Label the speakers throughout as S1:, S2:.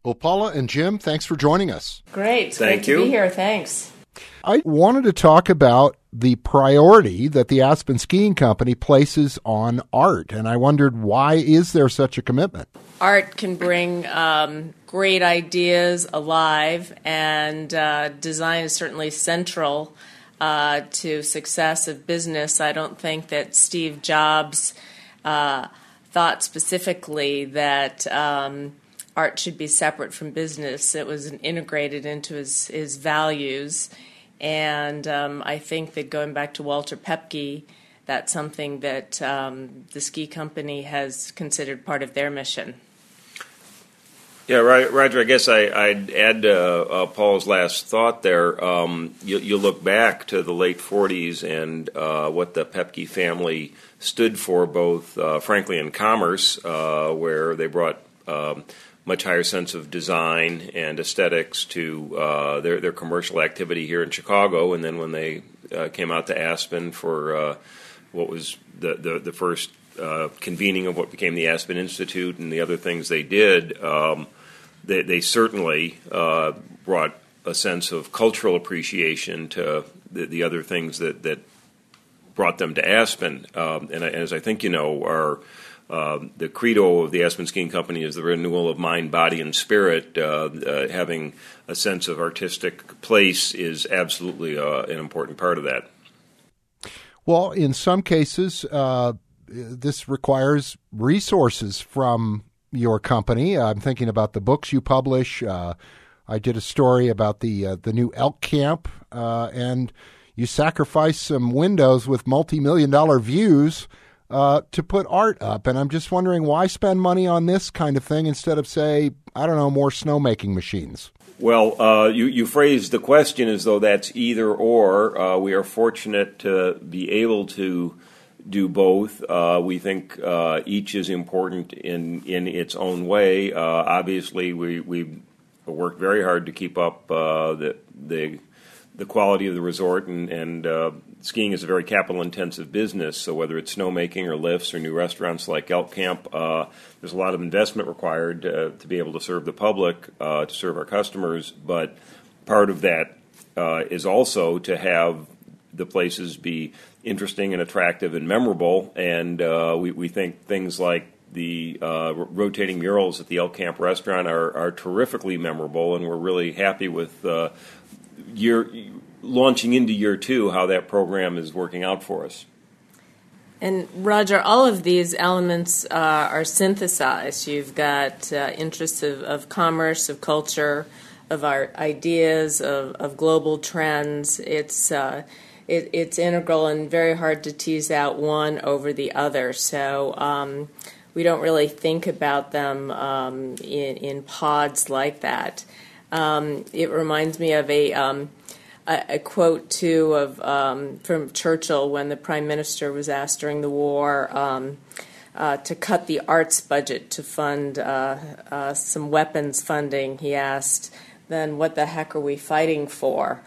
S1: Well, Paula and Jim, thanks for joining us.
S2: Great.
S3: Thank
S2: Great
S3: you.
S2: to be here. Thanks.
S1: I wanted to talk about the priority that the Aspen Skiing Company places on art, and I wondered, why is there such a commitment?
S2: Art can bring great ideas alive, and design is certainly central to success of business. I don't think that Steve Jobs thought specifically that art should be separate from business. It was integrated into his values. And I think that going back to Walter Pepke, that's something that the ski company has considered part of their mission.
S3: Yeah, Roger, I guess I'd add Paul's last thought there. You look back to the late 40s and what the Pepke family stood for, both frankly in commerce, where they brought much higher sense of design and aesthetics to their commercial activity here in Chicago, and then when they came out to Aspen for what was the first convening of what became the Aspen Institute and the other things they did, they certainly brought a sense of cultural appreciation to the other things that brought them to Aspen. And as I think you know, the credo of the Aspen Skiing Company is the renewal of mind, body, and spirit. Having a sense of artistic place is absolutely an important part of that.
S1: Well, in some cases, this requires resources from your company. I'm thinking about the books you publish. I did a story about the new elk camp, and you sacrifice some windows with multi-million-dollar views to put art up. And I'm just wondering, why spend money on this kind of thing instead of, say, I don't know, more snowmaking machines?
S3: Well, you phrased the question as though that's either or. We are fortunate to be able to do both. We think each is important in its own way. Obviously, we worked very hard to keep up the quality of the resort, and skiing is a very capital-intensive business, so whether it's snowmaking or lifts or new restaurants like Elk Camp, there's a lot of investment required to be able to serve the public, to serve our customers, but part of that is also to have the places be interesting and attractive and memorable, and we think things like the rotating murals at the Elk Camp restaurant are terrifically memorable, and we're really happy with launching into year 2, how that program is working out for us.
S2: And Roger, all of these elements are synthesized. You've got interests of commerce, of culture, of our ideas, of global trends. It's integral and very hard to tease out one over the other. So we don't really think about them in pods like that. It reminds me of a quote too of from Churchill when the Prime Minister was asked during the war to cut the arts budget to fund some weapons funding. He asked, "Then what the heck are we fighting for?"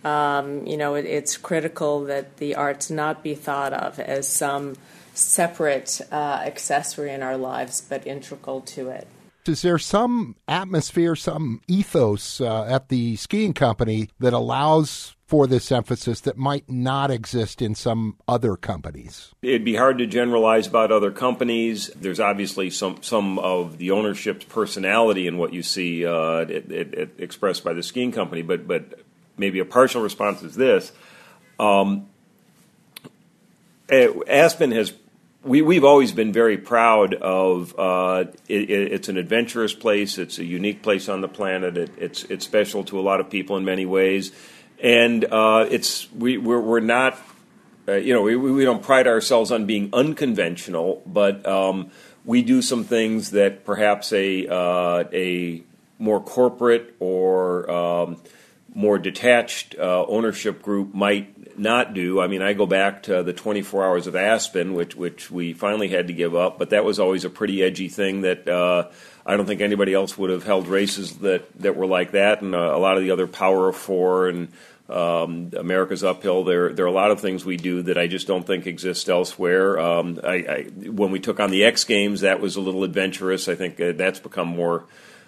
S2: It's critical that the arts not be thought of as some separate accessory in our lives, but integral to it.
S1: Is there some atmosphere, some ethos at the skiing company that allows for this emphasis that might not exist in some other companies?
S3: It'd be hard to generalize about other companies. There's obviously some of the ownership's personality in what you see expressed by the skiing company, but maybe a partial response is this. Aspen has... We've always been very proud of it's an adventurous place. It's a unique place on the planet. It's special to a lot of people in many ways, and we're not we don't pride ourselves on being unconventional, but we do some things that perhaps a more corporate or more detached ownership group might not do. I mean, I go back to the 24 Hours of Aspen, which we finally had to give up, but that was always a pretty edgy thing that I don't think anybody else would have held races that were like that, and a lot of the other Power of Four and America's Uphill. There are a lot of things we do that I just don't think exist elsewhere. When we took on the X Games, that was a little adventurous. I think that's become more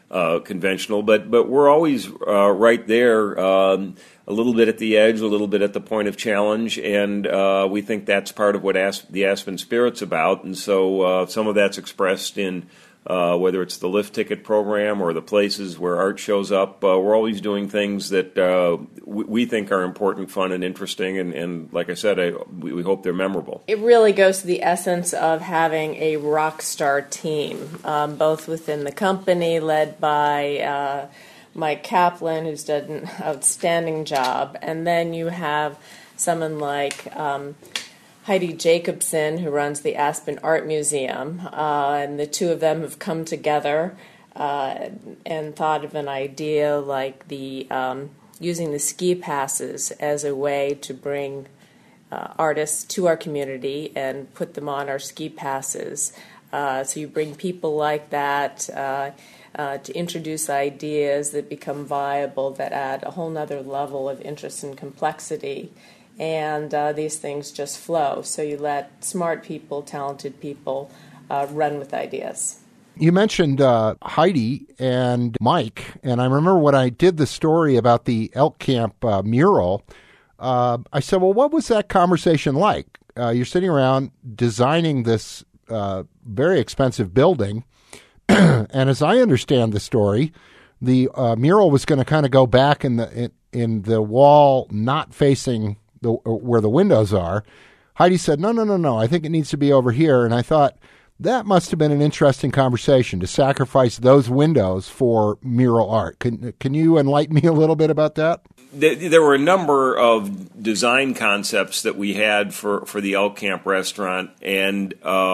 S3: conventional, but we're always right there, a little bit at the edge, a little bit at the point of challenge, and we think that's part of what the Aspen Spirit's about. And so some of that's expressed in whether it's the lift ticket program or the places where art shows up. We're always doing things that we think are important, fun, and interesting, and like I said, we hope they're memorable.
S2: It really goes to the essence of having a rock star team, both within the company, led by Mike Kaplan, who's done an outstanding job, and then you have someone like Heidi Jacobson, who runs the Aspen Art Museum, and the two of them have come together and thought of an idea like the using the ski passes as a way to bring artists to our community and put them on our ski passes. So you bring people like that to introduce ideas that become viable, that add a whole nother level of interest and complexity. And these things just flow. So you let smart people, talented people run with ideas.
S1: You mentioned Heidi and Mike, and I remember when I did the story about the Elk Camp mural, I said, well, what was that conversation like? You're sitting around designing this very expensive building, and as I understand the story, the mural was going to kind of go back in the wall not facing where the windows are. Heidi said, no, I think it needs to be over here. And I thought, that must have been an interesting conversation, to sacrifice those windows for mural art. Can you enlighten me a little bit about that?
S3: There were a number of design concepts that we had for the Elk Camp restaurant, and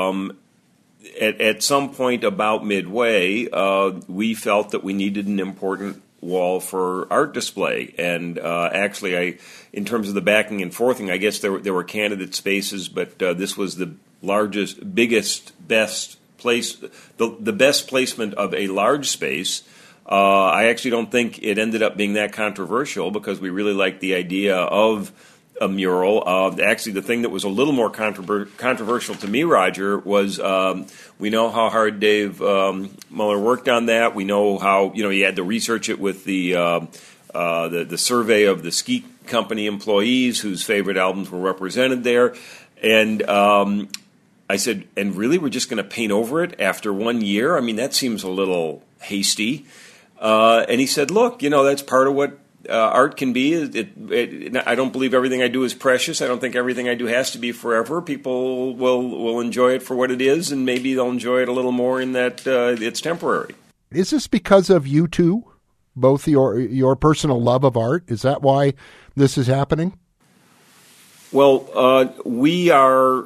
S3: at some point about midway, we felt that we needed an important wall for art display. And actually, in terms of the backing and forthing, I guess there were candidate spaces, but this was the largest, biggest, best place, the best placement of a large space. I actually don't think it ended up being that controversial, because we really liked the idea of a mural. Actually, the thing that was a little more controversial to me, Roger, was we know how hard Dave Muller worked on that. We know how he had to research it with the survey of the ski company employees whose favorite albums were represented there, and I said, and really, we're just going to paint over it after 1 year? I mean, that seems a little hasty. And he said, look, that's part of what art can be. I don't believe everything I do is precious. I don't think everything I do has to be forever. People will enjoy it for what it is, and maybe they'll enjoy it a little more in that it's temporary.
S1: Is this because of you two, both your personal love of art? Is that why this is happening?
S3: Well, we are.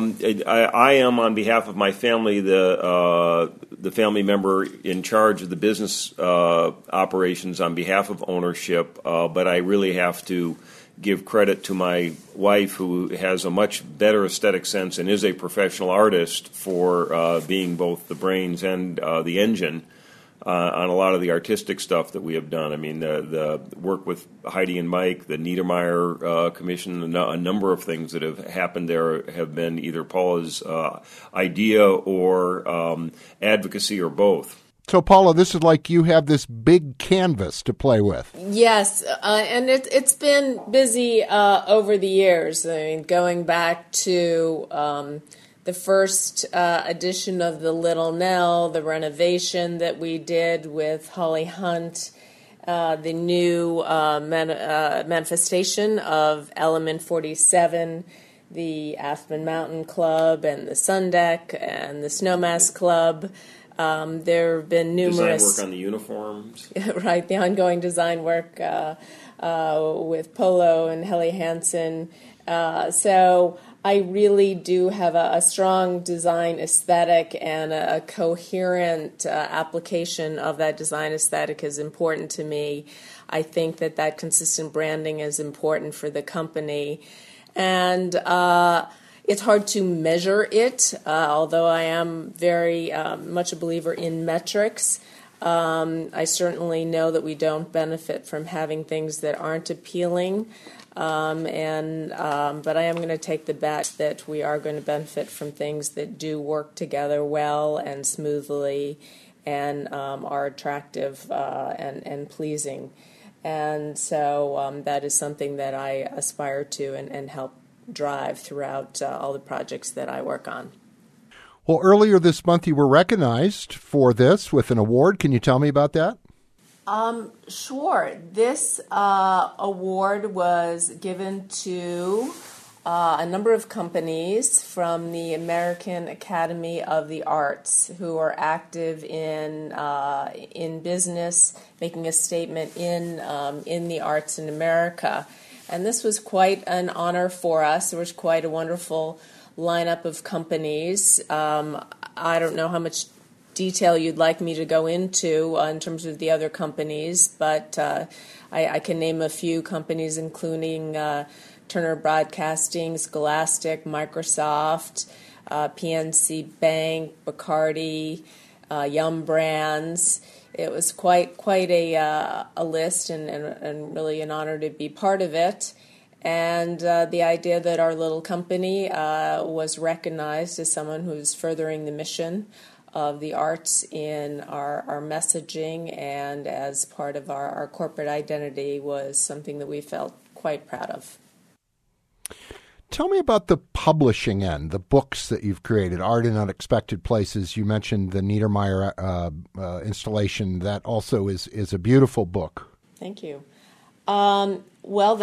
S3: I am, on behalf of my family, the family member in charge of the business operations on behalf of ownership. But I really have to give credit to my wife, who has a much better aesthetic sense and is a professional artist, for being both the brains and the engine on a lot of the artistic stuff that we have done. I mean, the work with Heidi and Mike, the Niedermeyer Commission, a number of things that have happened there have been either Paula's idea or advocacy, or both.
S1: So, Paula, this is like you have this big canvas to play with.
S2: Yes, and it's been busy over the years. I mean, going back to the first edition of the Little Nell, the renovation that we did with Holly Hunt, the new manifestation of Element 47, the Aspen Mountain Club, and the Sun Deck, and the Snowmass Club. There have been numerous...
S3: Design work on the uniforms.
S2: Right, the ongoing design work with Polo and Helly Hansen. So I really do have a strong design aesthetic, and a coherent application of that design aesthetic is important to me. I think that consistent branding is important for the company. And it's hard to measure it, although I am very much a believer in metrics. I certainly know that we don't benefit from having things that aren't appealing. But I am going to take the bet that we are going to benefit from things that do work together well and smoothly, and are attractive and pleasing. And so that is something that I aspire to and help drive throughout all the projects that I work on.
S1: Well, earlier this month you were recognized for this with an award. Can you tell me about that?
S2: Sure. This award was given to a number of companies from the American Academy of the Arts who are active in business, making a statement in the arts in America. And this was quite an honor for us. There was quite a wonderful lineup of companies. I don't know how much detail you'd like me to go into in terms of the other companies, but I can name a few companies, including Turner Broadcasting, Scholastic, Microsoft, PNC Bank, Bacardi, Yum Brands. It was quite a list, and really an honor to be part of it. And the idea that our little company was recognized as someone who's furthering the mission of the arts in our messaging and as part of our corporate identity was something that we felt quite proud of.
S1: Tell me about the publishing end, the books that you've created, Art in Unexpected Places. You mentioned the Niedermeyer installation. That also is a beautiful book.
S2: Thank you. Well,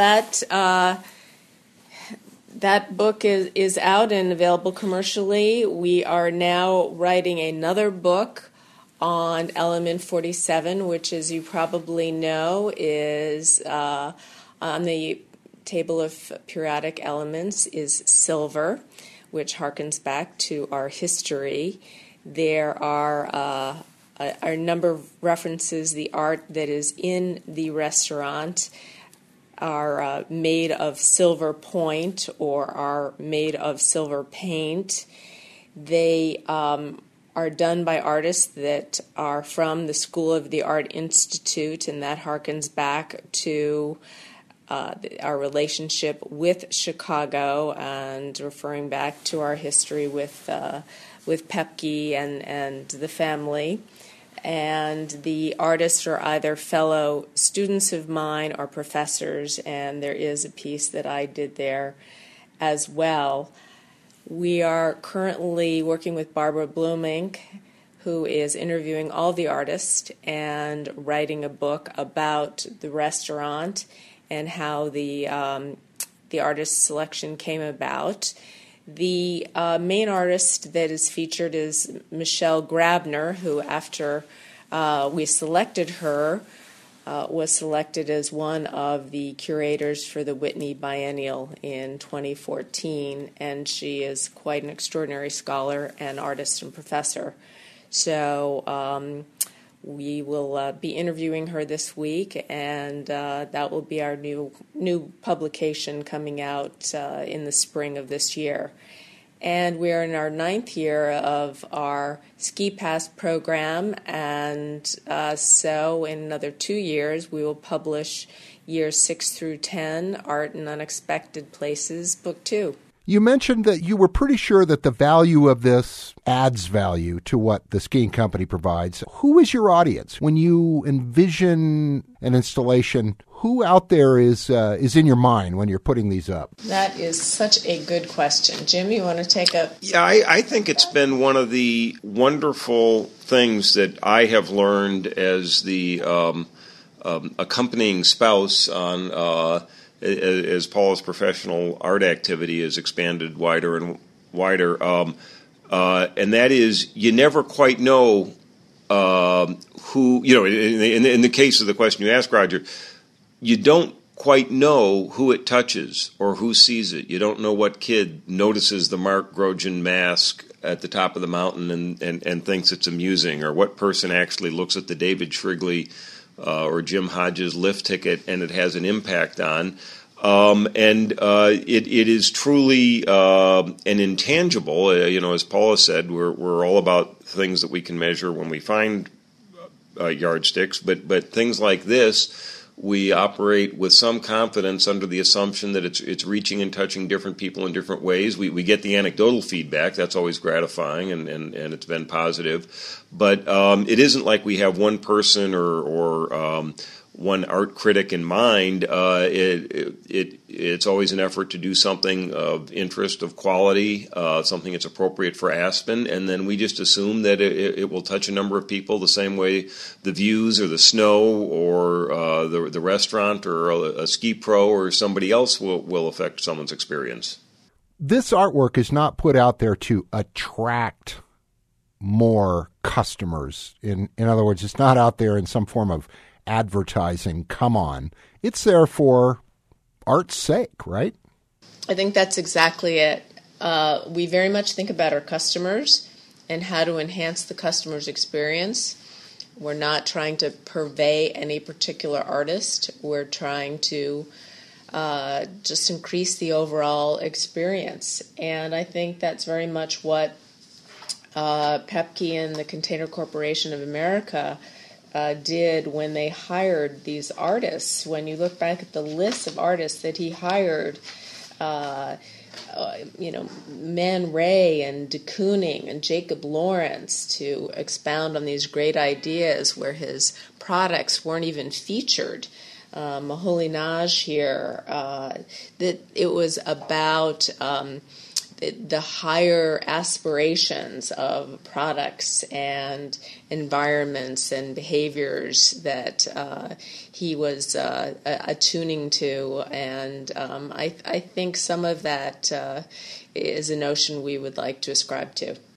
S2: that book is out and available commercially. We are now writing another book on element 47, which, as you probably know, is on the table of periodic elements is silver, which harkens back to our history. There are a number of references. The art that is in the restaurant are made of silver point or are made of silver paint. They are done by artists that are from the School of the Art Institute, and that harkens back to our relationship with Chicago and referring back to our history with Pepke and the family. And the artists are either fellow students of mine or professors, and there is a piece that I did there as well. We are currently working with Barbara Bloomink, who is interviewing all the artists and writing a book about the restaurant and how the artist selection came about. The main artist that is featured is Michelle Grabner, who, after we selected her, was selected as one of the curators for the Whitney Biennial in 2014, and she is quite an extraordinary scholar and artist and professor. So we will be interviewing her this week, and that will be our new publication coming out in the spring of this year. And we are in our 9th year of our Ski Pass program, and so in another 2 years we will publish years 6 through 10, Art in Unexpected Places, Book 2.
S1: You mentioned that you were pretty sure that the value of this adds value to what the skiing company provides. Who is your audience? When you envision an installation, who out there is in your mind when you're putting these up?
S2: That is such a good question. Jim, you want to take a...
S3: Yeah, I think it's been one of the wonderful things that I have learned as the accompanying spouse on... as Paul's professional art activity has expanded wider and wider, and that is you never quite know who, in the case of the question you asked, Roger, you don't quite know who it touches or who sees it. You don't know what kid notices the Mark Grosjean mask at the top of the mountain and thinks it's amusing, or what person actually looks at the David Shrigley or Jim Hodges lift ticket and it has an impact on. It is truly an intangible. As Paula said, we're all about things that we can measure when we find yardsticks, but things like this, we operate with some confidence under the assumption that it's reaching and touching different people in different ways. We get the anecdotal feedback. That's always gratifying, and it's been positive. But it isn't like we have one person or one art critic in mind. It's always an effort to do something of interest, of quality, something that's appropriate for Aspen, and then we just assume that it will touch a number of people the same way the views or the snow or the restaurant or a ski pro or somebody else will affect someone's experience.
S1: This artwork is not put out there to attract more customers. In other words, it's not out there in some form of advertising. Come on. It's there for art's sake, right?
S2: I think that's exactly it. We very much think about our customers and how to enhance the customer's experience. We're not trying to purvey any particular artist. We're trying to just increase the overall experience. And I think that's very much what Pepke and the Container Corporation of America did when they hired these artists. When you look back at the list of artists that he hired, Man Ray and de Kooning and Jacob Lawrence to expound on these great ideas where his products weren't even featured. Moholy-Nagy here, that it was about the higher aspirations of products and environments and behaviors that he was attuning to, and I think some of that is a notion we would like to ascribe to.